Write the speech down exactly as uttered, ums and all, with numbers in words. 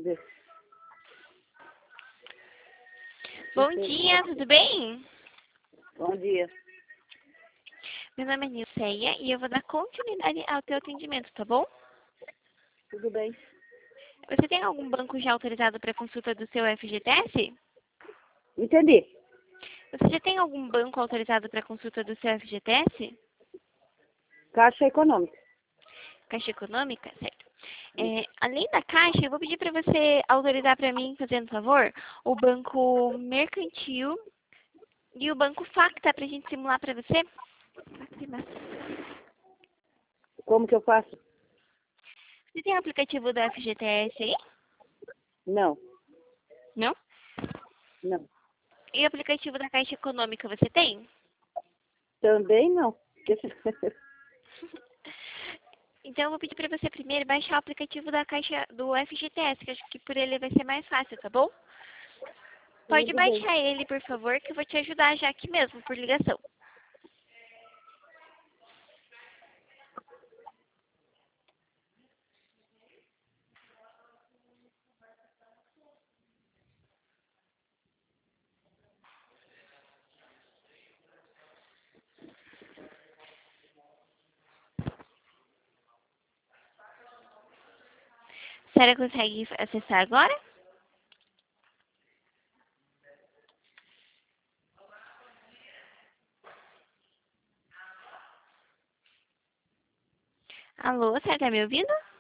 ver. Bom dia, tudo bem? Bom dia. Meu nome é Nilceia e eu vou dar continuidade ao teu atendimento, tá bom? Tudo bem? Você tem algum banco já autorizado para consulta do seu F G T S? Entendi. Você já tem algum banco autorizado para consulta do seu F G T S? Caixa Econômica. Caixa Econômica, certo. É, além da Caixa, eu vou pedir para você autorizar para mim, fazendo favor, o Banco Mercantil e o Banco Facta para a gente simular para você. Como que eu faço? Você tem o aplicativo do F G T S aí? Não, Não? não. E o aplicativo da Caixa Econômica você tem? Também não. Então eu vou pedir para você primeiro baixar o aplicativo da Caixa do F G T S, que acho que por ele vai ser mais fácil, tá bom? Pode Tudo bem. baixar ele, por favor, que eu vou te ajudar já aqui mesmo, por ligação. A senhora consegue acessar agora? Alô, a senhora tá me ouvindo?